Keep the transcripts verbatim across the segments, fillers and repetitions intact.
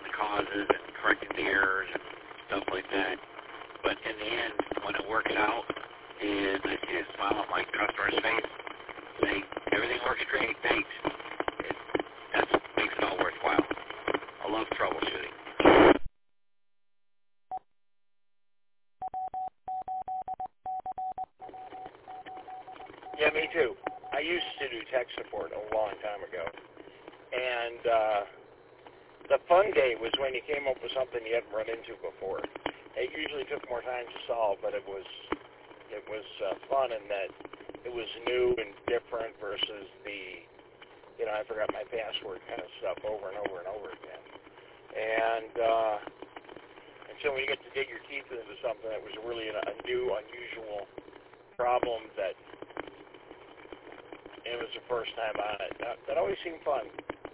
root causes and correcting the errors and stuff like that. But in the end, when it works out, and I see a smile on my customer's face, saying, everything works great, thanks. It, that makes it all worthwhile. I love troubleshooting. Yeah, me too. I used to do tech support a long time ago. And uh, the fun day was when you came up with something you hadn't run into before. It usually took more time to solve, but it was it was uh, fun in that it was new and different versus the, you know, I forgot my password kind of stuff over and over and over again. And uh, and so when you get to dig your teeth into something that was really a, a new, unusual problem that it was the first time on it, that, that always seemed fun.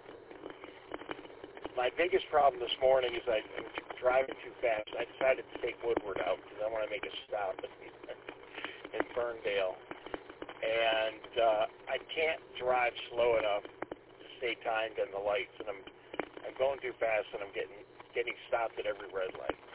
My biggest problem this morning is I, I'm driving too fast. I decided to take Woodward out because I want to make a stop in, in Ferndale. And uh, I can't drive slow enough to stay timed in the lights, and I'm I'm going too fast, and I'm getting getting stopped at every red light.